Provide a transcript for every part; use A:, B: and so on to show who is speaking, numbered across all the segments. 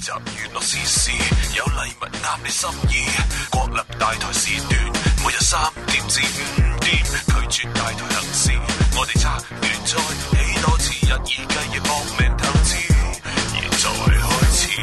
A: 集娛樂時事，有禮物啱你心意。國立大台時段，每日3點至5點，拒絕大台行事。我哋策略再起多次，日以繼夜搏命投資。現在開始。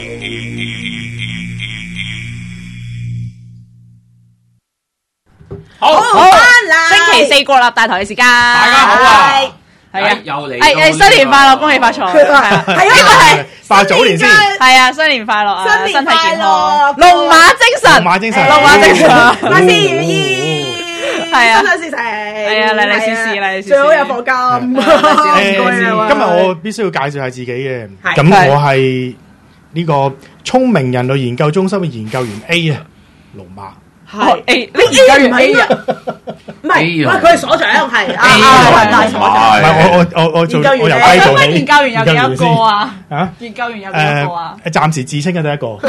B: 好，星期四國立大台嘅時間，
C: 大家好啊！
B: 係啊，
C: 又嚟
B: 誒新年快樂，恭喜發財，係啊，呢個係
D: 拜早年先，
B: 係啊，新年快樂啊，身體健康，
D: 龍
B: 龍馬精神，
D: 龍馬精神，
B: 萬事如意，係啊，
E: 身體事成，
B: 係啊，利利是是，利利是是，
E: 最好有課金。
D: 今日我必須要介紹下自己嘅，咁我係呢個聰明人類研究中心嘅研究員 A 啊，龍馬。
B: 係 A，
E: 你研究員 A 啊？唔係，佢係所長，係大所長。
D: 唔係我做，我由低做起。
B: 研究員有幾多個啊？
D: 啊？
B: 研究員有幾多個啊？
D: 暫時自稱嘅第一個。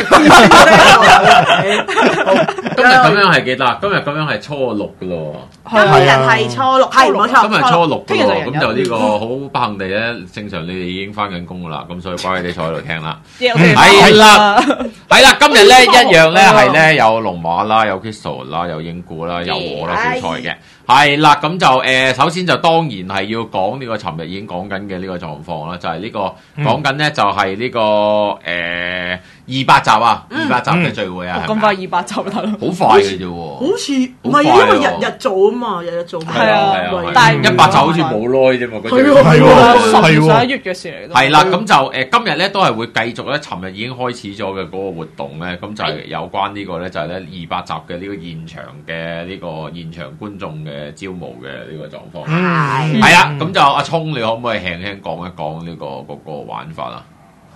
C: 今日咁樣係幾多？今日咁樣係初6噶咯。
E: 今日係初6，係冇錯。
C: 今日初6噶咯，咁就呢個好不幸地咧，正常你哋已經翻緊工噶啦，咁所以乖啲坐喺度聽啦。係啦，係啦，今日咧一樣咧係咧有龍馬啦，有 Crystal 啦，有英姑啦，有我啦，小菜嘅。係啦，咁就首先就當然係要講呢個尋日已經講緊嘅呢個狀況啦，就係呢個講緊咧就係呢個200集啊，200集嘅聚會啊，
B: 咁快200集大佬，
C: 好快嘅啫喎，
E: 好似唔係因為日日做啊嘛，日日做
C: 係啊，
B: 但係
C: 100集好似冇耐啫嘛，嗰
D: 係喎
B: 11月嘅事嚟。
C: 係啦，咁就今日咧都係會繼續咧，尋日已經開始咗嘅嗰個活動咧，咁就係有關呢個咧就係咧200集嘅呢個現場嘅呢個現場觀眾嘅招募嘅呢個狀況。係啊，咁就阿聰，你可唔可以輕輕講一講呢個嗰個玩法啊？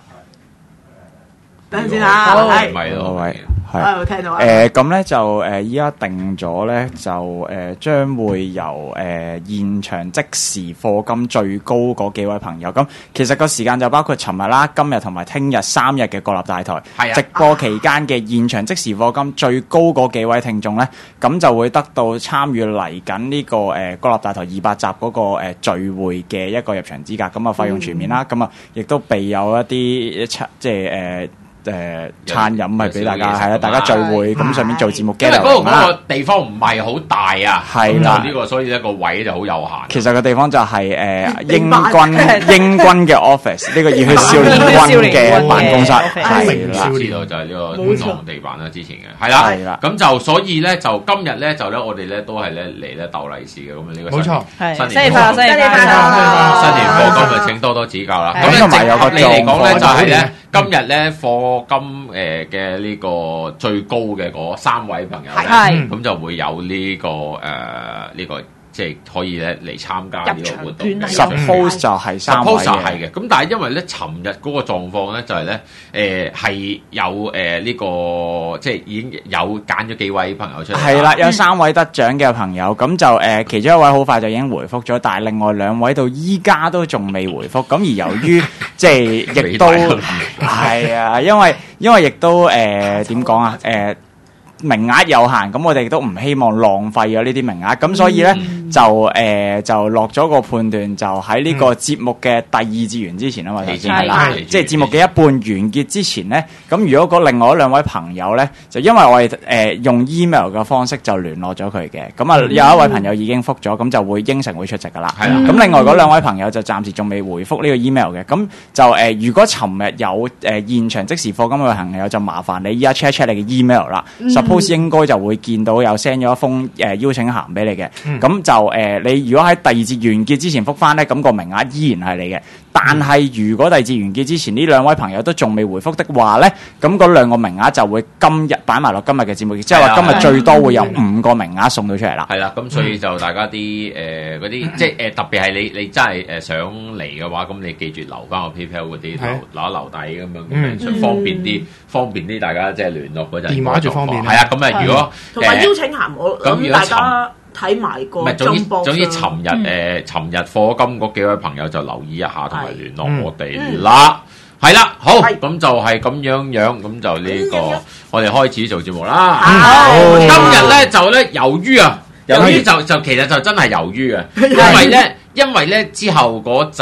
E: 等陣先嚇，
C: 係咪咯？
E: 係聽到啊。
F: 咁咧就依家定咗咧，就將會由現場即時課金最高嗰幾位朋友。咁其實個時間就包括尋日啦、今日同埋聽日3日嘅國立大台。係啊。直播期間嘅現場即時課金最高嗰幾位聽眾咧，咁就會得到參與嚟緊呢個國立大台200集嗰個聚會嘅一個入場資格。咁啊費用全面啦，咁啊亦都備有一啲即係餐飲係俾大家，係啦，大家聚會咁上面做節目嘅。因為
C: 嗰個地方唔係好大啊，係啦，呢個所以一個位就好有限。
F: 其實個地方就係英軍嘅 office， 呢個熱血少年軍嘅辦公室，係啦，
C: 知道就係呢個觀塘地板啦，之前嘅係啦，咁就所以咧就今日咧就咧我哋咧都係咧嚟咧鬥利是嘅，咁呢個
D: 冇錯，
C: 新年快樂，新年課金咪請多多指教啦。咁
F: 同埋有個
C: 你嚟講咧就係咧今日咧課金嘅呢個最高嘅嗰3位朋友咧，咁就會有呢個呢個即係可以咧嚟參加呢個活動。
F: Suppose 就係3位
C: 嘅，係嘅。咁但係因為咧，尋日嗰個狀況咧就係咧，係有呢個即係已經有揀咗幾位朋友出嚟。
F: 係啦，有3位得獎嘅朋友，咁就其中一位好快就已經回覆咗，但係另外2位到依家都仲未回覆。咁而由於即係亦都係啊，因為亦都點講啊名額有限，咁我哋都唔希望浪費咗呢啲名額，咁所以咧就落咗個判斷，就喺呢個節目嘅第2節完之前啊嘛，頭先係啦，即係節目嘅一半完結之前咧，咁如果另外2位朋友咧，就因為我哋用 email 嘅方式就聯絡咗佢嘅，咁啊有一位朋友已經覆咗，咁就會應承會出席噶啦，係啦，咁另外嗰2位朋友就暫時仲未回覆呢個 email 嘅，咁就如果尋日有現場即時課金嘅朋友，就麻煩你依家 check 一 check 你嘅 email 啦。Suppose 應該就會見到有 send 咗一封邀請函俾你嘅，咁就你如果喺第2節完結之前覆翻咧，咁個名額依然係你嘅。但係如果第2節完結之前呢2位朋友都仲未回覆的話咧，咁嗰2個名額就會今日擺埋落今日嘅節目，即係話今日最多會有5個名額送到出嚟啦。係啦，
C: 咁所以就大家啲嗰啲即係特別係你真係想嚟嘅話，咁你記住留翻個 PayPal 嗰啲留底咁樣，方便啲大家即係聯絡嗰陣。
D: 電話最方便。
C: 係啊，咁啊如果
E: 同埋邀請函我咁大家睇埋個中波。
C: 總之尋日課金嗰幾位朋友就留意一下，同埋聯絡我哋啦。係啦，好，咁就係咁樣，咁就呢個我哋開始做節目啦。今日咧就咧由於就其實就真係由於啊，因為咧之後嗰集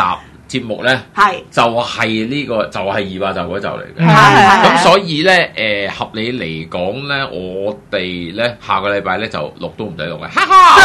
C: 節目咧，就係呢個就係200集嗰集嚟嘅。咁所以咧合理嚟講咧，我哋咧下個禮拜咧就錄都唔使錄嘅。哈哈！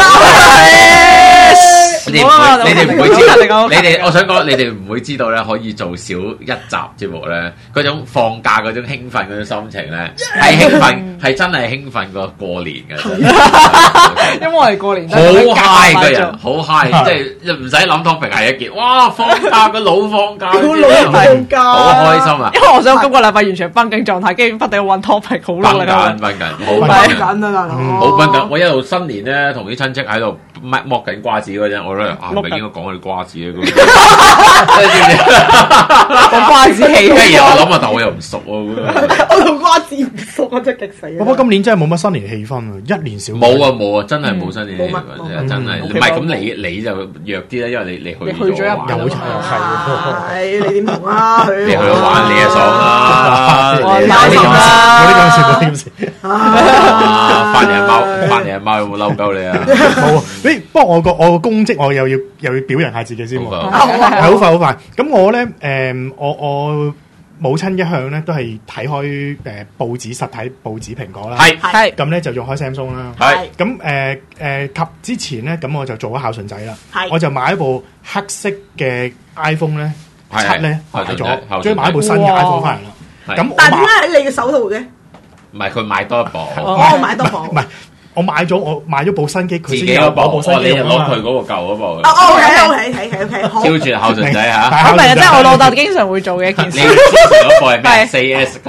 C: 你哋唔會知道，你哋我想講，你哋唔會知道咧，可以做少一集節目咧，嗰種放假嗰種興奮嗰種心情咧，係興奮，係真係興奮過過年嘅。
B: 因為我哋過年
C: 好 high 嘅人，好 high， 即係唔使諗 topic 係一件，哇！放假個老放假，
E: 放假，
C: 好開心啊！
B: 因為我想今個禮拜完全繃緊狀態，跟住不斷揾 topic 好耐啦。
C: 繃緊，
E: 好繃緊啊大佬！
C: 好繃緊，我一路新年咧，同啲親戚喺度剝緊瓜子嗰陣，我咧係咪應該講嗰啲瓜子咧？
B: 講瓜子戲，
C: 跟住我諗下，但我又唔熟喎。
E: 我同瓜子唔熟，我真係激死。
D: 不過今年真係冇乜新年氣氛啊，一年少。
C: 冇啊，真係冇新年氣氛，真係。唔係咁，你就弱啲啦，因為你去咗玩，
D: 有
E: 係你點同啊？
C: 你去玩你就爽啦，
D: 嗰啲咁事。
C: 翻嚟阿貓有冇嬲鳩你啊？
D: 冇啊！不過我個公職我又要表揚下自己先喎，係好快。咁我咧我母親一向咧都係睇開報紙實體報紙蘋果啦，
B: 係
D: 咁咧就用開 Samsung 啦，
C: 係
D: 咁及之前咧咁我就做咗孝順仔啦，我就買一部黑色嘅 iPhone 咧7咧買咗，終於買一部新嘅 iPhone 翻嚟啦。咁
E: 但係點解喺你嘅手度嘅？
C: 唔係佢買多一部，
E: 我買多部，
D: 唔係。我買咗部新機，佢
C: 自己嗰部，你就攞佢嗰個舊嗰部。
E: OK，
C: 超住孝順仔嚇，
B: 唔係啊，即係我老豆經常會做嘅一件事。
C: 你之前嗰部係咩？4S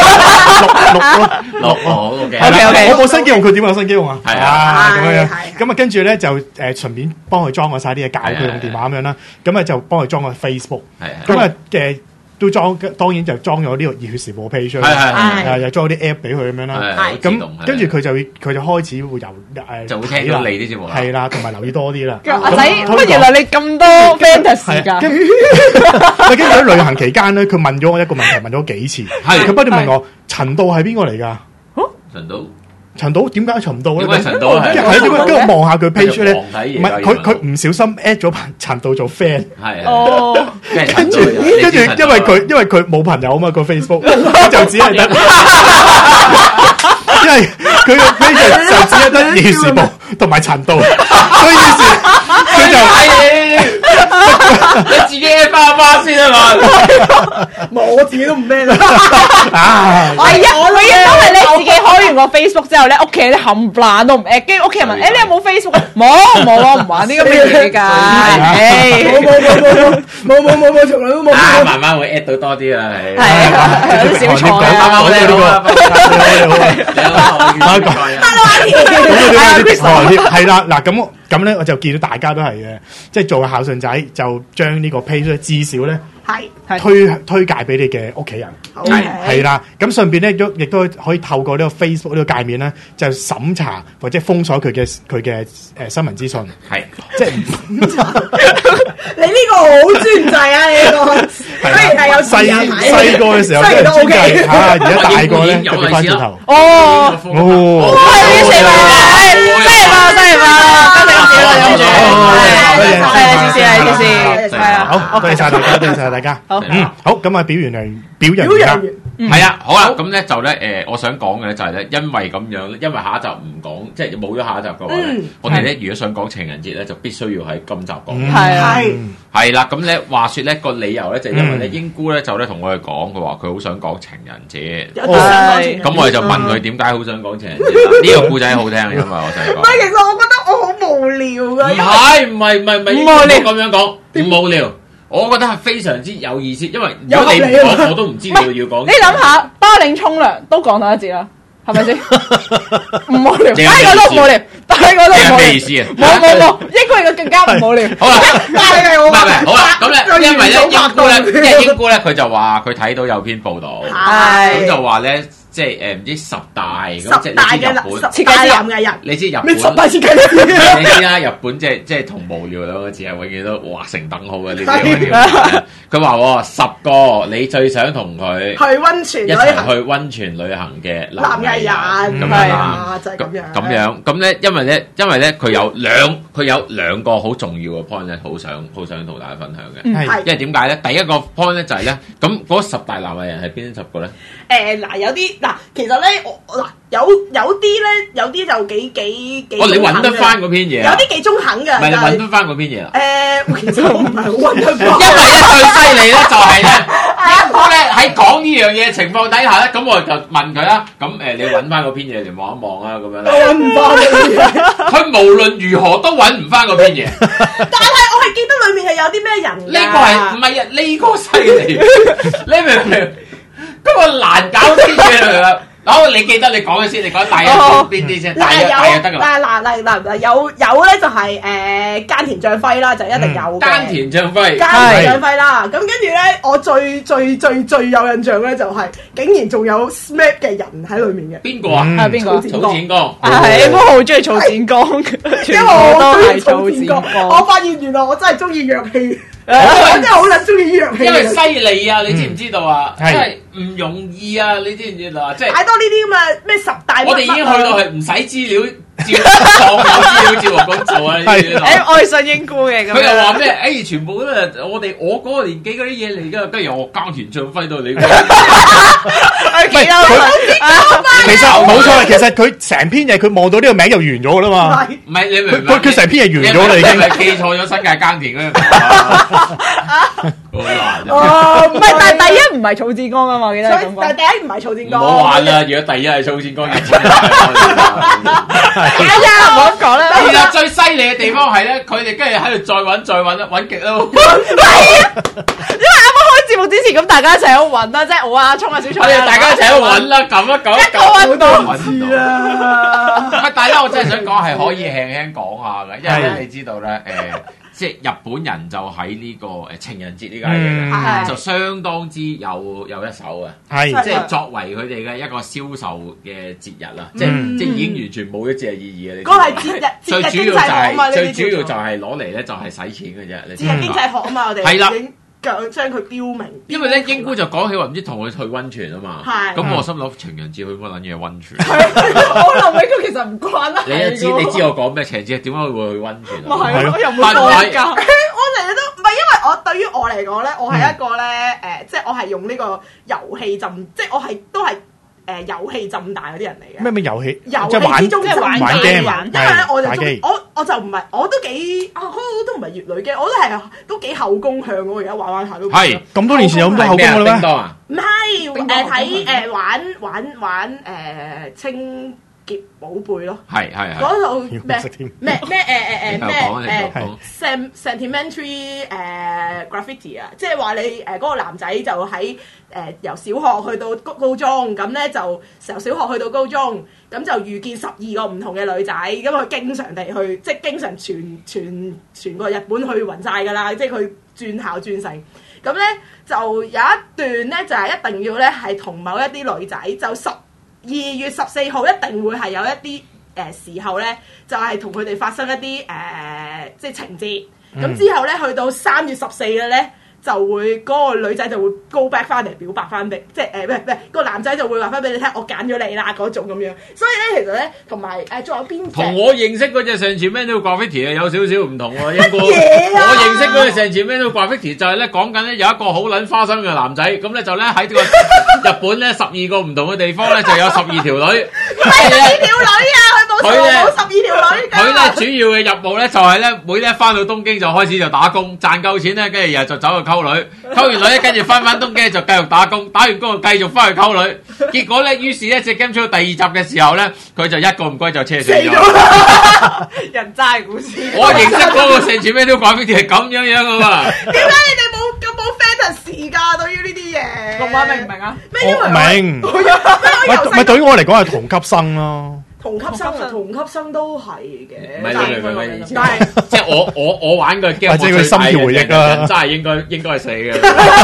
C: 六
D: ，OK，我部新機用佢點有新機用啊？
C: 係啊，
D: 咁啊，跟住咧就順便幫佢裝我曬啲嘢，教佢用電話咁樣啦。咁啊就幫佢裝個 Facebook，咁啊都裝，當然就裝咗呢個熱血時報 page 啦，又裝啲 app 俾佢咁樣啦。咁跟住佢就開始會
C: 就會聽到你啲節目啦。
D: 係啦，同埋留意多啲啦。
B: 阿仔，乜原來你咁多 fantasy 㗎？
D: 跟住喺旅行期間咧，佢問咗我一個問題，問咗幾次。佢不斷問我陳道係邊個嚟㗎？陳道點解陳道咧？
C: 點解陳道係？
D: 點解？跟住望下佢 page 咧，唔係佢唔小心 at 咗陳道做 friend。
C: 係
B: 哦，
D: 跟住，因為佢冇朋友啊嘛，個 Facebook 就只係得，因為佢個 page 就只係得熱血時報同埋陳道，所以於是佢就
C: 你自己花先啊嘛，
E: 我自己都唔咩啦。
B: 係啊，我亦都係你自己開完個 Facebook 之後咧，屋企啲冚唪唥都唔 at，跟住屋企人問：你有冇 Facebook？冇啊，唔玩呢個咩嘢㗎。
E: 冇，從來都冇。
C: 慢慢會 at 到多啲啦，
B: 係啊，有啲小錯啊。
D: 係啦，嗱咁咧，我就見到大家都係嘅，即係做個孝順仔，就將呢個 page 至少咧推介俾你嘅屋企人，係啦。咁順便咧亦都可以透過呢個 Facebook 呢個界面咧，就審查或者封鎖佢嘅新聞資訊。係，即係
E: 你呢個好專制啊！你呢個雖然係有
D: 細個嘅時候都專制嚇，而家大個咧就變翻轉頭。
B: 哦，犀利
D: 好，多謝晒大家。好，咁啊，表揚
C: 係啊，好啦，咁咧就咧我想講嘅咧就係咧，因為咁樣，因為下一集唔講，即係冇咗下一集嘅話咧，我哋咧如果想講情人節咧，就必須要喺今集講。係啦，咁咧話説咧個理由咧就係因為咧英姑咧就咧同我哋講，佢話佢好想講情人節。咁我哋就問佢點解好想講情人節？呢個故仔好聽，因為我就係講。
E: 唔係，其實我覺得我好無聊㗎。
C: 唔係，咁樣講，唔無聊。我覺得係非常之有意思，因為如果你唔講，我都唔知道要講。
B: 你諗下，巴領沖涼都講到一節啦，係咪先？唔無聊，第一個都唔無聊，第二個都唔無聊。
C: 咩意思啊？
B: 冇，應該更加唔無聊。
C: 好啦，唔係，好啦，咁咧，因為咧英姑咧，佢就話佢睇到有篇報道，咁就話咧。即係唔知10大咁，即係你知日本
E: 設計師嘅人，
C: 你知日本
E: 咩10大設計師？
C: 你知啦，日本即係同無聊兩個字係永遠都劃成等號嘅呢啲。佢話10個你最想同佢
E: 去溫泉
C: 一齊去溫泉旅行嘅男藝人咁樣啦，
E: 就係咁樣。
C: 咁咧，因為咧佢有佢有兩個好重要嘅 point 咧，好想同大家分享嘅。
D: 係
C: 因為點解咧？第一個 point 咧就係咧，咁嗰10大男藝人係邊10個咧？
E: 有啲其實咧，有啲就幾
C: 你揾得翻嗰篇嘢？
E: 有啲幾中肯嘅。
C: 唔係你揾得翻嗰篇嘢啊？
E: 其實我唔係好揾得翻。
C: 因為咧最犀利咧就係咧，英哥咧喺講呢樣嘢嘅情況底下咧，咁我就問佢啦。咁你揾翻嗰篇嘢嚟望一望啊，咁樣咧。
E: 揾唔翻。
C: 佢無論如何都揾唔翻嗰篇嘢。
E: 但係我係記得裡面係有啲咩人㗎。
C: 呢個係唔係啊？呢個犀利，你明唔明？嗰個難搞啲嘢啦。好，你記得你講嘅先，你講大約邊啲先？大約得㗎啦。
E: 嗱，有咧就係菅田將輝啦，就一定有嘅。
C: 菅田將輝
E: 啦，咁跟住咧，我最有印象咧就係竟然仲有 SMAP 嘅人喺裏面嘅。
C: 邊個啊？
B: 係邊個？
C: 曹展剛。
B: 係，我好中意曹展剛，
E: 因為我中意曹展剛。我發現原來我真係中意弱氣。我真係好撚中意弱氣。因
C: 為犀利啊！你知唔知道啊？真係唔容易啊！你知唔知道啊？即係
E: 太多呢啲咁嘅咩10大。
C: 我哋已經去到係唔使資料。照有資料照咁做啊！
B: 我係信英姑嘅咁。
C: 佢又話咩？全部都係我嗰個年紀嗰啲嘢嚟㗎，跟住我菅田將輝到你。
D: 其實冇錯，其實佢成篇嘢佢望到呢個名就完咗㗎啦嘛。
C: 唔係你明？
D: 佢成篇嘢完咗啦已經。
C: 係記錯咗新界耕田嗰樣。好難。
B: 唔係，但係第一唔係曹展剛啊嘛，我記得咁講。
E: 但係第一唔係曹展剛。
C: 唔好玩啦！如果第一係曹展剛，
B: 係啊，唔好講啦。
C: 其實最犀利嘅地方係咧，佢哋跟住喺度再揾極咯。
B: 係啊，因為啱啱開節目之前，咁大家一齊喺度揾啦，即係我啊，聰啊，小聰啊，
C: 大家一齊喺度揾啦，撳一撳，
B: 一個揾到
E: 唔知啦。
C: 但係咧，我真係想講係可以輕輕講下嘅，因為咧你知道咧即係日本人就喺呢個情人節呢家嘢就相當之有一手嘅，即係作為佢哋嘅一個銷售嘅節日啦，即係已經完全冇一節日意義嘅。
E: 嗰個係節日經濟學啊嘛，
C: 最主要就係攞嚟咧就係使錢嘅啫。你知
E: 節日經濟學啊嘛，我哋
C: 係啦。
E: 將佢標明，
C: 因為咧英姑就講起話唔知同佢去溫泉啊嘛，咁我心諗情人節去乜撚嘢溫泉？
E: 我諗起佢其實唔關啦。
C: 你知我講咩情人節？點解會去溫泉啊？
B: 係咯，又冇多㗎。
E: 我成日都唔係，因為我對於我嚟講咧，我係一個咧即係我係用呢個遊戲浸，即係我係都係。遊戲浸大嗰啲人嚟嘅。咩
D: 遊戲？
E: 遊戲之中即係玩 game，因為咧我就我就唔係，我都幾都唔係乙女嘅，我都幾後宮向我而家玩下都。係
D: 咁多年前有咁多後宮嘅咩？
E: 唔係睇玩清潔寶貝咯。係嗰度咩 sentimentary graffiti 啊，即係話你嗰個男仔就喺由小學去到高中，咁咧就由小學去到高中，咁就遇見12個唔同嘅女仔，咁佢經常地去，即係經常全個日本去勻晒㗎啦，即係佢轉校轉成，咁咧就有一段咧就係一定要咧係同某一啲女仔，就12月14號一定會係有一啲時候咧，就係同佢哋發生一啲即係情節，咁之後咧去到3月14嘅咧。就會嗰個女仔就會 go back 翻嚟表白翻俾，即係個男仔就會話翻俾你聽，我揀咗你啦嗰種咁樣。所以咧，其實咧同埋仲有邊
C: 同我認識嗰隻 Sentimental Graffiti 有少少唔同喎。我認識嗰隻 Sentimental Graffiti 就係咧講緊咧有一個好撚花心嘅男仔，咁咧就咧喺呢個日本咧12個唔同嘅地方咧就有12條女。
E: 唔係12條女啊，佢冇12條女。
C: 佢咧主要嘅任務咧就係咧每一翻到東京就開始就打工，賺夠錢咧，跟住日就走去溝女，溝完女咧跟住翻東京就繼續打工，打完工就繼續翻去溝女。結果咧，於是咧隻 game 出到第2集嘅時候咧，佢就一個唔歸就車死咗。
B: 人渣故事。
C: 我認識嗰個成全咩都講，佢哋係咁樣噶嘛。
E: 點解你哋冇 fantasy 㗎？對於呢啲嘢，
B: 龍馬明唔明啊？
D: 明。咪對於我嚟講係同級生咯。
E: 同級生都係嘅。
C: 唔係你明唔明咩意思？但係即係我玩嘅 game，
D: 即係佢心跳回憶啦，
C: 真係應該係死嘅。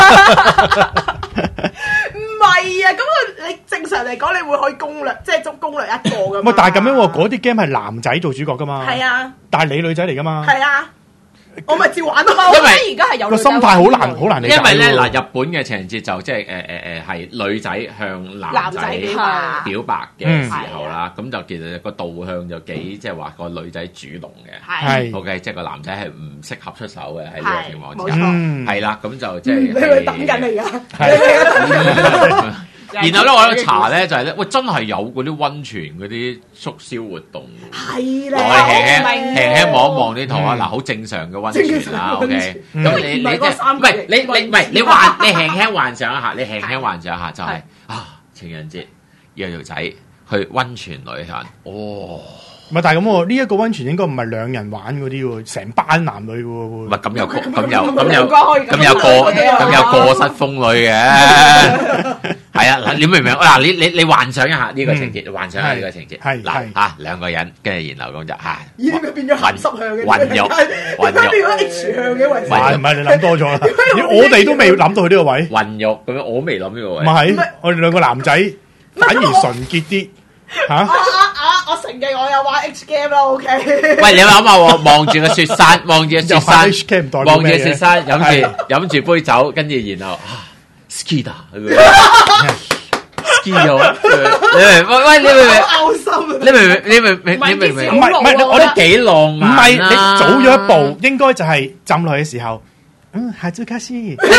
E: 唔係啊，咁你正常嚟講，你會可以攻略，即係攻略一個噶嘛。
D: 但係咁樣喎，嗰啲 game 係男仔做主角噶嘛。
E: 係啊。
D: 但係你女仔嚟噶嘛。
E: 係啊。 我咪照玩咯。
B: 因為而家係有
D: 個心態好難理解。
C: 因為咧嗱，日本嘅情人節就即係係女仔向男仔表白嘅時候啦，咁就其實個導向就幾即係話個女仔主動嘅，
E: 係
C: OK， 即係個男仔係唔適合出手嘅喺呢個情況之下，係啦，咁就即係
E: 你咪等緊你㗎。
C: 然後咧，我喺度查咧就係咧，喂，真係有嗰啲溫泉嗰啲促銷活動，
E: 係咧，
C: 我輕輕望一望呢圖啊，嗱，好正常嘅溫泉啦 ，OK，咁你即係唔係你輕輕幻想一下，就係情人節約條仔去溫泉旅行，哦。
D: 唔係，但係咁喎，呢一個溫泉應該唔係兩人玩嗰啲喎，成班男女喎。
C: 唔係咁有過失風女嘅，係啊！嗱，你明唔明？嗱，你幻想一下呢個情節，幻想一下呢個情節。係嗱嚇兩個人，跟住然後咁就嚇。
E: 咦？佢變咗鹹濕向嘅，
C: 混肉，
E: 變咗 H 向嘅為。
D: 唔係你諗多咗啦，我哋都未諗到佢呢個位。
C: 混肉咁樣，我未諗呢個位。
D: 唔係，我哋兩個男仔反而純潔啲嚇。
E: 我承認我有玩 H game 啦 ，OK。
C: 喂，你諗下喎，望住個雪山，望住雪山，飲住杯酒，跟住然後 ski 咗，喂，你明唔明？
D: 唔係，
C: 我哋幾浪漫啊！
D: 唔係你早咗一步，應該就係浸落去嘅時候，下朝卡斯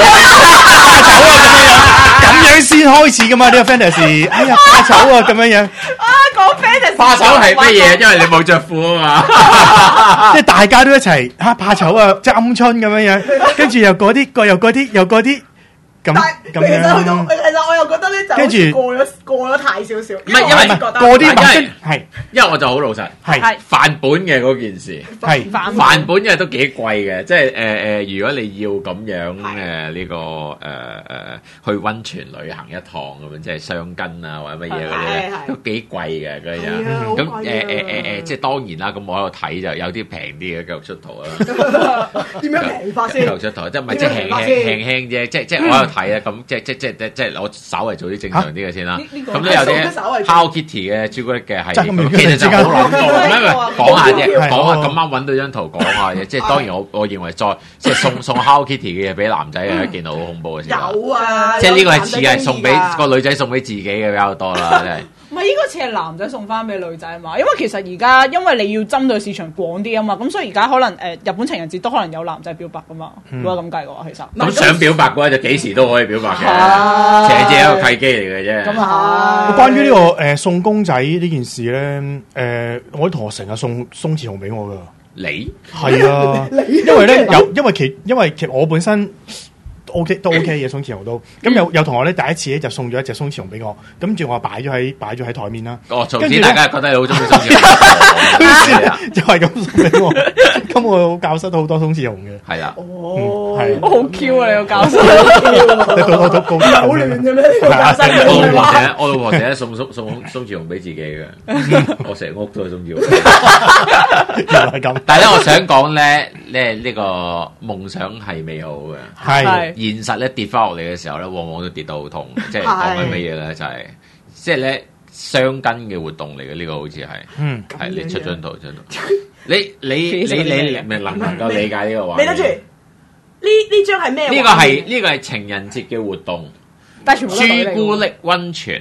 D: 咁樣先開始噶嘛？呢個 fantasy， 哎呀，怕醜啊，咁樣樣。
E: 講 fantasy，
C: 怕醜係乜嘢？因為你冇着褲啊嘛。
D: 即係大家都一齊怕醜啊，即係鵪鶉咁樣樣，跟住又嗰啲。咁
E: 其實我又覺得咧，就好似過咗太少少。
C: 唔係因為
D: 過啲係，
C: 因為我就好老實係範本嘅嗰件事係範本，因為都幾貴嘅，即係如果你要咁樣呢個去溫泉旅行一趟咁樣，即係雙根啊或者乜嘢嗰啲咧，都幾貴嘅嗰樣。咁即係當然啦，咁我喺度睇就有啲平啲嘅繼續出圖啦。
E: 點樣平法先？
C: 繼續出圖，即係唔係即係輕啫？即係我喺度睇啊，咁即係我稍為做啲正常啲嘅先啦。咁都有啲 Hello Kitty 嘅朱古力嘅係，其實就好諗到。講下啫，講下咁啱揾到張圖講下嘢。即係當然我認為再即係送 Hello Kitty 嘅嘢俾男仔係一件好恐怖嘅事。
E: 有啊，
C: 即係呢個係似係送俾個女仔送俾自己嘅比較多啦，真係。
B: 唔係，應該似係男仔送翻俾女仔嘛，因為其實而家因為你要針對市場廣啲啊嘛，咁所以而家可能日本情人節都可能有男仔表白噶嘛，如果咁計嘅話，其實
C: 咁想表白嘅話就幾時都可以表白嘅，情人節係一個契機嚟嘅啫。
B: 咁啊，
D: 關於呢個送公仔呢件事咧，我啲同學成日送鬆弛熊俾我噶，
C: 你
D: 係啊，因為咧因為其實我本身。都 OK 嘅鬆弛熊都，咁有同學咧第一次咧就送咗一隻鬆弛熊俾我，跟住我擺咗喺台面啦。
C: 哦，從此大家覺得你好中意鬆弛熊，
D: 就係咁送俾我。咁我教室都好多鬆弛熊嘅。係啦，
E: 哦，
D: 係，
B: 好 Q 啊！你個教室，
D: 你到高
E: 好亂嘅咩？你個教室，
C: 我老婆成日送鬆弛熊俾自己嘅，我成屋都係鬆弛熊。
D: 又係咁。
C: 但係咧，我想講咧呢個夢想係美好嘅，
D: 係。
C: 現實咧跌翻落嚟嘅時候咧，往往都跌得好痛。即係講緊乜嘢咧？就係即係咧雙根嘅活動嚟嘅呢個，好似係，係你出張圖。你能唔能夠理解呢個話？
E: 你諗住呢張係咩？
C: 呢個係情人節嘅活動，朱古力溫泉。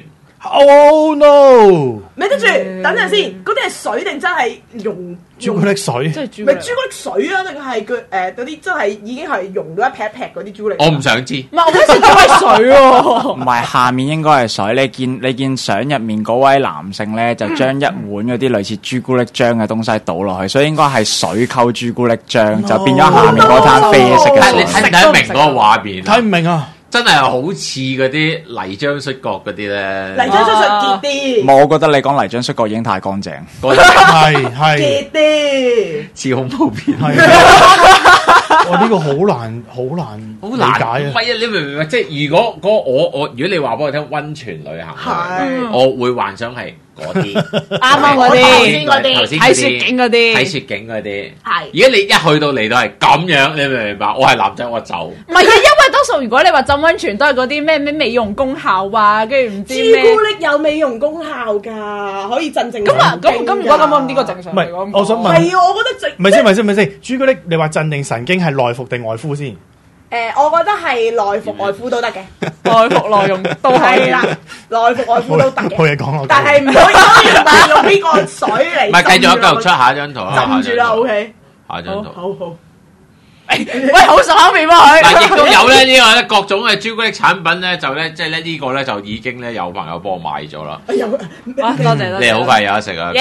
D: Oh no！
E: 咪得住，等陣先，嗰啲係水定真係溶
D: 朱古力水？
B: 即係朱
E: 古力水啊？定係佢嗰啲真係已經係溶到一劈一劈嗰啲朱古力？
C: 我唔想知。
B: 唔係，我嗰時都係水喎。
F: 唔係，下面應該係水。你見相入面嗰位男性咧，就將一碗嗰啲類似朱古力漿嘅東西倒落去，所以應該係水溝朱古力漿，就變咗下面嗰灘啡色嘅水。
C: 你睇唔明嗰個畫面？
D: 睇唔明啊！
C: 真係好似嗰啲泥漿摔角嗰啲咧，
E: 泥漿摔角結啲。
F: 我覺得你講泥漿摔角已經太乾淨，
D: 係
E: 結啲
C: 似恐怖片。
D: 我呢個好難理解啊！
C: 唔係啊，你明唔明？即係如果你話俾我聽溫泉旅行，我會幻想係嗰啲，
B: 啱嗰啲，睇雪景嗰啲，
C: 睇雪景嗰啲。
E: 係。
C: 如果你一去到嚟到係咁樣，你明唔明白？我係男仔，我走。
B: 唔係啊，因為多數如果你話浸溫泉都係嗰啲咩美容功效啊，跟住唔知咩。
E: 朱古力有美容功效㗎，可以鎮靜。
B: 咁如果咁呢個正常嚟講，
D: 我想問。
E: 係啊，我覺得
D: 咪先，朱古力你話鎮定神經係內服定外敷先？
E: 我覺得係內服外敷都得嘅，
B: 內服內用都係啦，
E: 內服外敷都得嘅。
D: 冇嘢講，
E: 但係唔可以用呢個水嚟。
C: 唔係，繼續出下一張圖
E: 啦，浸住啦 ，OK。
C: 下張圖。
E: 好。
B: 喂，好熟口面喎佢。
C: 嗱，亦都有咧呢個咧各種嘅朱古力產品咧，就咧即係咧呢個咧就已經咧有朋友幫我買咗啦。
B: 多謝。
C: 你好快有得食啊！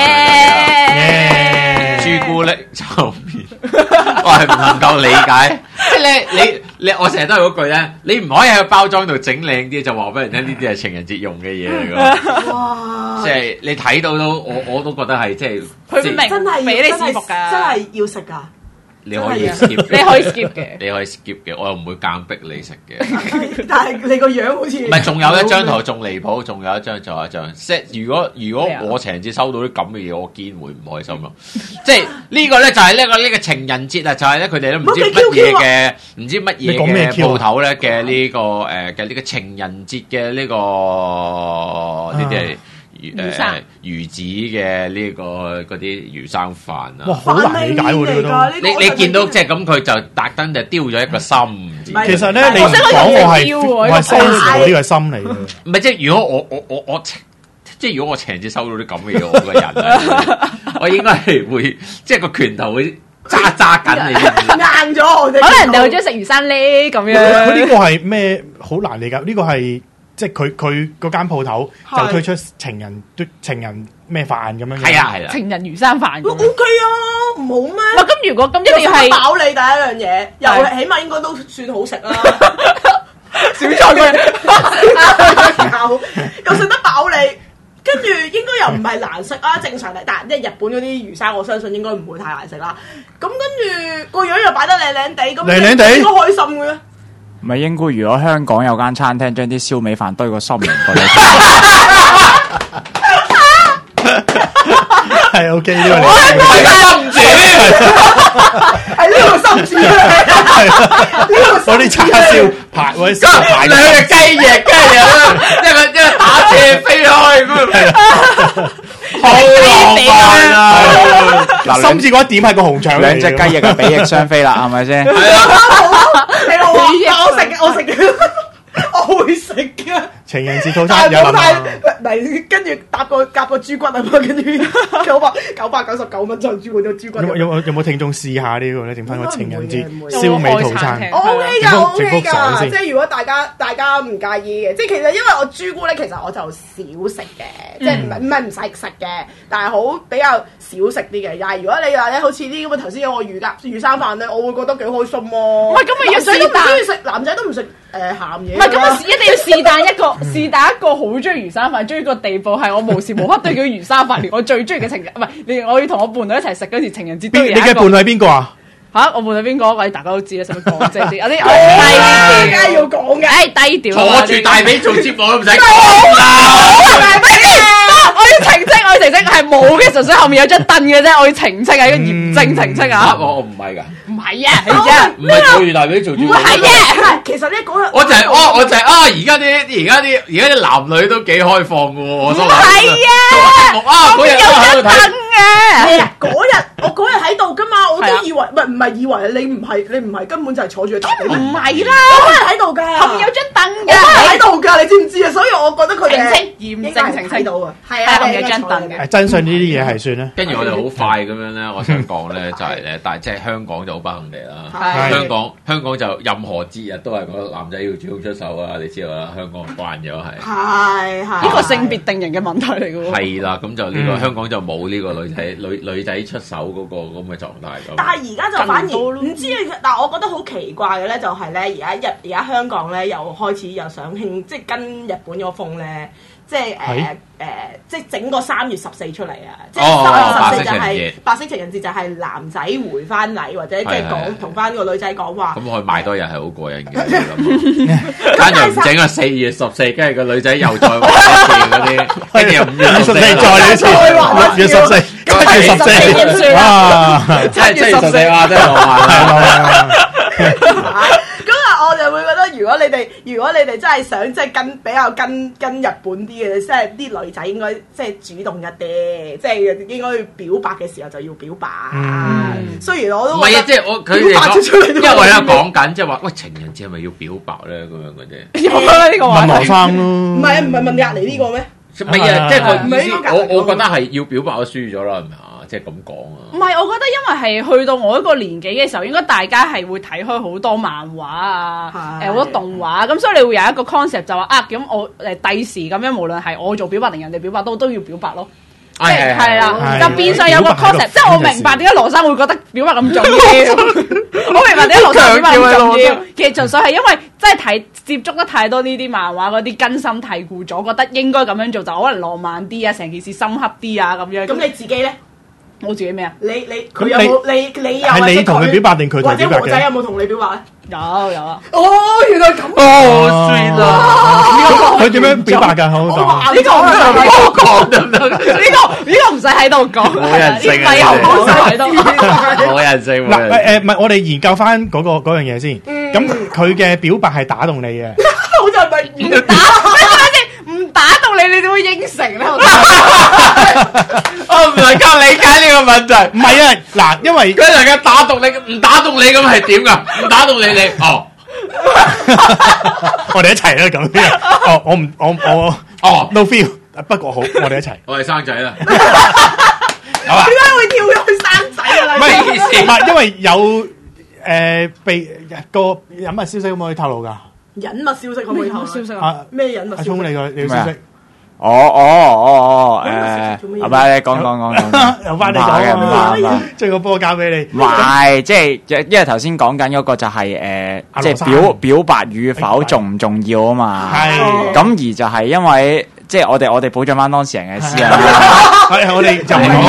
C: 朱古力炒麵，我係唔夠理解。即係你，我成日都係嗰句咧，你唔可以喺個包裝度整靚啲，就話俾人聽呢啲係情人節用嘅嘢嚟㗎。
E: 哇！
C: 即係你睇到都，我都覺得係即係。
B: 佢唔明，
E: 真係
B: 俾你試服㗎，
E: 真係要食㗎。
C: 你可以 skip，
B: 你可以 skip 嘅，
C: 你可以 skip 嘅，我又唔會硬逼你食嘅。
E: 但係你個樣好似唔
C: 係，仲有一張圖仲離譜，仲有一張，即係如果我情人節收到啲咁嘅嘢，我堅會唔開心咯。即係呢個咧就係呢個情人節啊，就係咧佢哋都唔知乜嘢嘅鋪頭咧嘅呢個嘅呢個情人節嘅呢個呢啲係。魚子嘅呢個嗰啲魚生飯啊，
D: 哇，好難理解喎呢個。
C: 你見到即係咁，佢就特登就丟咗一個心。
D: 其實咧，你唔講我係收呢個心嚟嘅。
C: 唔係即係如果我即係如果我情人節收到啲咁嘅嘢，我個人啊，我應該係會即係個拳頭會揸緊你，
E: 硬咗。
B: 可能人哋好中意食魚生呢咁樣。
D: 佢呢個係咩？好難理解。呢個係。即係佢嗰間鋪頭就推出情人咩飯咁樣。
C: 係啊，
B: 情人魚生飯。
E: O K 啊，唔好咩？
B: 咁如果咁一定係
E: 飽你第一樣嘢，又起碼應該都算好食啦。
B: 小菜
E: 又食得飽你，跟住應該又唔係難食啊，正常嚟。但係日本嗰啲魚生，我相信應該唔會太難食啦。咁跟住個樣又擺得靚靚地，咁應該開心嘅咩？
F: 唔係應該，如果香港有間餐廳將啲燒味飯堆個心形過嚟，
D: 係 OK 呢個你
C: 心主，
E: 係呢個心主，
D: 嗰啲叉燒排或者排
C: 兩隻雞翼，一個打斜飛開咁。好浪漫啊！
D: 心至嗰一點係個紅腸，
F: 兩隻雞翼嘅比翼雙飛啦，係咪先？
E: 係啊，我食嘅，我會食嘅。
D: 情人節套餐有諗啊！
E: 嚟跟住夾個豬骨啊嘛，跟住999蚊就豬骨咗豬骨。
D: 有冇聽眾試下呢個咧？整翻個情人節燒味套餐。
E: O K 噶，O K 噶，即係如果大家唔介意嘅，即係其實因為我朱古力其實我就少食嘅，即係唔係唔使食嘅，但係好比較少食啲嘅。但係如果你話咧，好似啲咁嘅頭先有個魚生飯咧，我會覺得幾開心喎。唔係咁咪要是但，中意食男仔都唔食鹹嘢。
B: 唔係咁啊，一定要是但一個。是但一個好中意魚生飯，中意個地步係我無時無刻都叫魚生飯，連我最中意嘅情人唔係，我要同我伴侶一齊食嗰時情人節都有一個。
D: 你嘅伴侶係邊個啊？
B: 嚇，我伴侶邊個？喂，大家都知啦，使乜講啫？有啲低
E: 調，梗係要講嘅，
B: 低調。
C: 坐住大髀做節目都唔使講啦。
B: 我要澄清，係冇嘅，純粹後面有張凳嘅啫。我要澄清係一個嚴正澄清啊！
C: 我唔係㗎，
B: 唔係啊，係啫，
C: 唔係坐住大髀做節目。
B: 唔係啊，
E: 其實咧嗰日
C: 我就係而家啲男女都幾開放嘅喎。我想話
B: 嗰日有張凳嘅。
E: 我嗰日喺度㗎嘛，我都以為唔係以為你唔係根本就係坐住大髀。
B: 唔係啦，
E: 我嗰日喺度㗎，
B: 後面有張凳嘅。
E: 我嗰日喺度㗎，你知唔知啊？所以我覺得佢哋
B: 嚴正澄清
E: 到啊，係
B: 啊，後面有張凳嘅。
D: 真相呢啲嘢係算啦。
C: 跟住我哋好快咁樣咧，我想講咧就係咧，但係即係香港就好不幸地啦。香港就任何節日都係個男仔要主動出手啊！你知道啦，香港慣咗係。係
B: 呢個性別定型嘅問題嚟嘅喎。
C: 係啦，咁就呢個香港就冇呢個女仔出手嗰個咁嘅狀態咁。
E: 但係而家就反而唔知，但係我覺得好奇怪嘅咧，就係咧而家香港咧又開始又想興，即係跟日本嗰個風咧，即係即係整個3月14出嚟啊！即係3月14就係白色情人節，就係男仔回翻禮或者即係講同翻個女仔講話。
C: 咁佢賣多日係好過癮嘅，跟住唔整啊4月14，跟住個女仔又再玩一次嗰啲，跟住又5月14再一次，6月14，跟住14，哇！真係7月14哇，真係浪漫。
E: 我就會覺得，如果你哋真係想即係比較跟日本啲嘅，即係啲女仔應該即係主動一啲，即係應該表白嘅時候就要表白。雖然我都唔係啊，即係
C: 佢哋講，因為我喺度講緊，即係話喂情人節係咪要表白咧？咁樣嘅啫。
B: 有啦呢個話題。
D: 問羅生咯。
E: 唔係問隔離呢個咩？
C: 唔係啊，即係個意思，我覺得係要表白我輸咗啦，係咪啊？即係咁講啊！
B: 唔係，我覺得因為係去到我一個年紀嘅時候，應該大家係會睇開好多漫畫啊，好多動畫，咁所以你會有一個 concept 就話咁我第時咁樣，無論係我做表白定人哋表白都要表白咯。係啦，就變相有個 concept，即係我明白點解羅生會覺得表白咁重要。我明白點解羅生表白咁重要。其實純粹係因為真係接觸得太多呢啲漫畫嗰啲根深蒂固咗，覺得應該咁樣做就可能浪漫啲啊，成件事深刻啲啊咁樣。
E: 咁你自己咧？
B: 我自己咩啊？
E: 佢有冇你有
D: 係你同佢表白定佢同佢表白嘅？
E: 或者我仔有冇同你表白咧？
B: 有啊！
E: 哦，原來咁
C: 哦，sweet 啊！
D: 佢點樣表白㗎？好講
B: 呢個唔使講得唔得？呢個唔使喺度講，
C: 冇人性啊！冇人性。
D: 嗱唔係，我哋研究翻嗰樣嘢先。咁佢嘅表白係打動你嘅，
E: 好似係咪唔打？
B: 唔打動你，你點會應承咧？
C: 我唔能夠理解呢個問題。
D: 唔係啊，嗱，因為
C: 佢能夠打動你，唔打動你咁係點㗎？唔打動你哦，
D: 我哋一齊啦咁樣。我 no feel，不過好，我哋一齊。
C: 我哋生仔啦。
E: 點解會跳咗去生仔啊？
D: 唔係，因為有被個隱密消息可唔可以透露㗎？
E: 隱密消息可唔可以透露？消息
D: 啊？
E: 咩隱密消息？
D: 阿聰，你個消息？
F: 唔係你講，
D: 由翻你講，將個波交俾你。
F: 唔係，即係因為頭先講緊嗰個就係即係表白與否重唔重要啊嘛。係。咁而就係因為即係我哋保障翻當事人嘅私隱。
D: 係我哋就唔好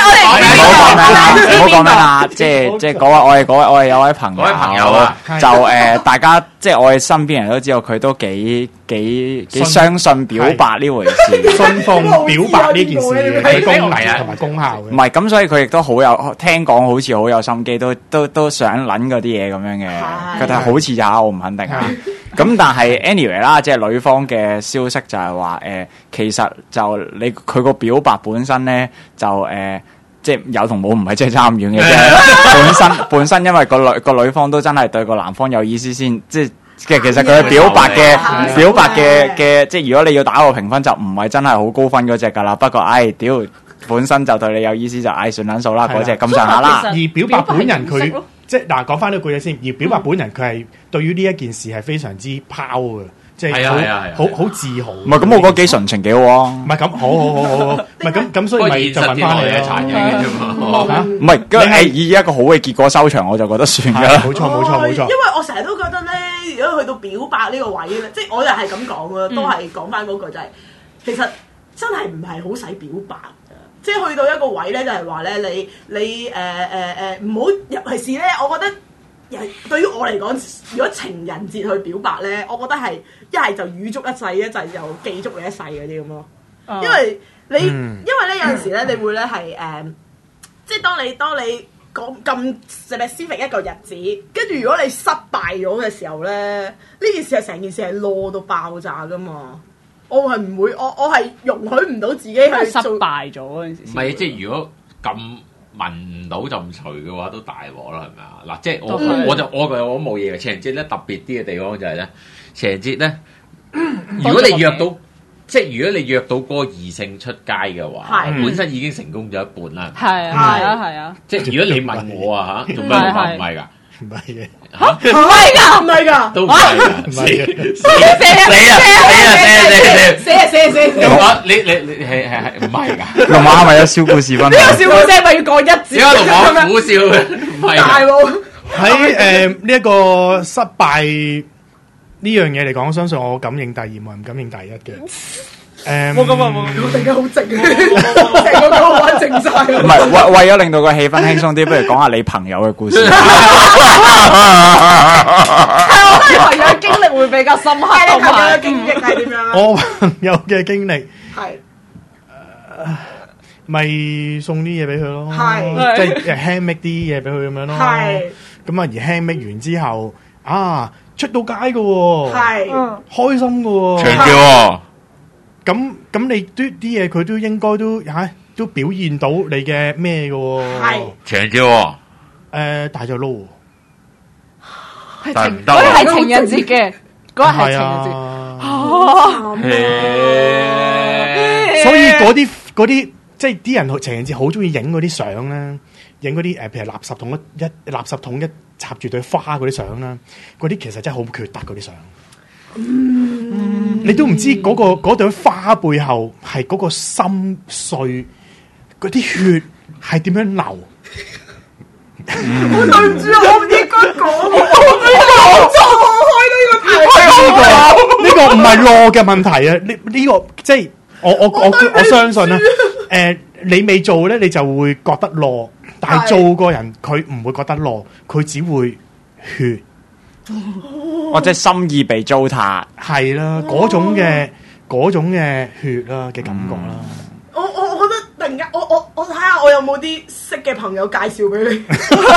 F: 講咩啦，即係嗰位我哋有位朋友啊，就大家即係我哋身邊人都知道佢都幾相信表白呢回事，
D: 信奉表白呢件事嘅功能同埋功效嘅。
F: 唔係咁，所以佢亦都好有聽講，好似好有心機，都想撚嗰啲嘢咁樣嘅。佢睇好似呀，我唔肯定啊。咁但係 anyway 啦，即係女方嘅消息就係話其實就佢個表白本身咧就即係有同冇唔係即係差咁遠嘅啫。本身因為個女方都真係對個男方有意思先，即係其實佢表白嘅即係如果你要打個評分就唔係真係好高分嗰隻㗎啦。不過屌本身就對你有意思就算撚數啦，嗰隻咁上下啦。
D: 而表白本人佢即係嗱講翻呢句嘢先，而表白本人佢係對於呢一件事係非常之拋嘅。即係好自豪。唔
F: 係咁，我覺得幾純情幾好啊。
D: 唔係咁，好。唔係咁，所以咪就問翻你嘅殘忍嘅啫嘛。
F: 唔係，你係以一個好嘅結果收場，我就覺得算㗎啦。
D: 冇錯。
E: 因為我成日都覺得咧，如果去到表白呢個位咧，即係我又係咁講嘅，都係講翻嗰句就係，其實真係唔係好使表白嘅。即係去到一個位咧，就係話咧，你唔好，尤其是咧，我覺得。對於我嚟講，如果情人節去表白咧，我覺得係一係就預祝一世，一係就記足你一世嗰啲咁咯。因為咧有陣時咧，你會咧係即係當你講咁 specific 一個日子，跟住如果你失敗咗嘅時候咧，呢件事係成件事係囉到爆炸噶嘛。我係唔會，我係容許唔到自己去
B: 失敗咗嗰陣時。
C: 唔係，即係如果咁。聞唔到就唔除嘅話都大鑊啦，係咪啊？嗱，即係我冇嘢嘅。情人節咧特別啲嘅地方就係咧，情人節咧，如果你約到，即係如果你約到嗰個異性出街嘅話，本身已經成功咗一半啦。係
B: 啊。
C: 即係如果你問我啊嚇，做咩唔係㗎？
D: 唔係嘅
B: 嚇，唔係㗎，
C: 都唔係㗎，唔係嘅，死你係唔係㗎？
F: 龍馬係咪有小故事分？
B: 呢個小故事係咪要講一節？
C: 點解龍馬苦笑嘅？唔係
D: 喺呢一個失敗樣嘢嚟講，相信我敢認第二，冇人敢認第一嘅。
E: 冇咁啊！我突然間好靜啊，成個講話靜晒。
F: 唔係為咗令到個氣氛輕鬆啲，不如講下你朋友嘅故事。
B: 我覺得朋友嘅經歷會比較深刻。
E: 你朋友嘅經歷係點樣啊？
D: 我朋友嘅經歷
E: 係
D: 咪送啲嘢俾佢咯，即係 handmade 啲嘢俾佢咁樣咯。係咁啊，而 handmade 完之後啊，出到街噶，係開心噶，
C: 長叫喎。
D: 咁你啲嘢佢都應該都表現到你嘅咩嘅喎？係
C: 長叫喎。
D: 大隻撈，
C: 但唔得。
B: 嗰日係情人節嘅，嗰日係情人節。
D: 所以嗰啲即係啲人情人節好中意影嗰啲相啦，影嗰啲譬如垃圾桶一插住對花嗰啲相啦，嗰啲其實真係好缺德嗰啲相。你都唔知嗰朵花背後係嗰個心碎，嗰啲血係點樣流？
E: 我對唔住，我唔應該講，我錯開呢個題。
D: 呢個唔係law嘅問題啊！呢個即係我相信啦。你未做咧，你就會覺得law，但係做個人佢唔會覺得law，佢只會血。
F: 或者心意被糟蹋，
D: 係啦，嗰種嘅血啦嘅感覺啦。
E: 我覺得突然間，我睇下我有冇啲識嘅朋友介紹俾你。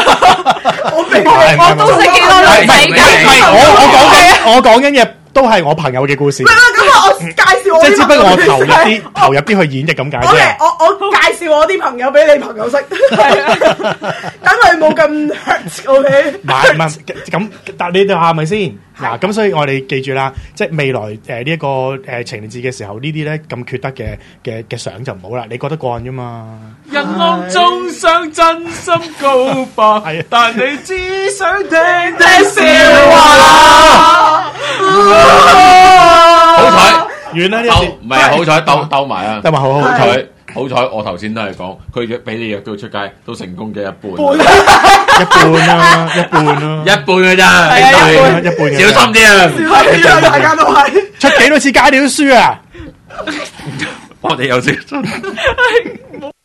B: 我都識幾多女仔。
D: 我講緊嘢都係我朋友嘅故事。
E: 咁我介紹我，
D: 即係只不過我投入啲去演繹咁解啫。
E: 我介紹我啲朋友俾你朋友識，等佢冇咁 hurt。OK，
D: 唔係咁，但你哋話係咪先？嗱，咁所以我哋記住啦，即係未來呢一個情人節嘅時候，呢啲咧咁缺德嘅相就唔好啦。你覺得過癮啫嘛？
G: 人浪中想真心告白，但你只想聽笑話。
C: 好彩
D: 完啦呢
C: 一唔係好彩兜埋啊！
D: 兜埋好
C: 好彩，我頭先都係講佢約俾你約到出街，都成功嘅一半，
D: 一半啦，一半嘅咋，一半嘅，
C: 小心啲啊！
E: 大家都係
D: 出幾多次街你都輸啊！
C: 我哋有小心。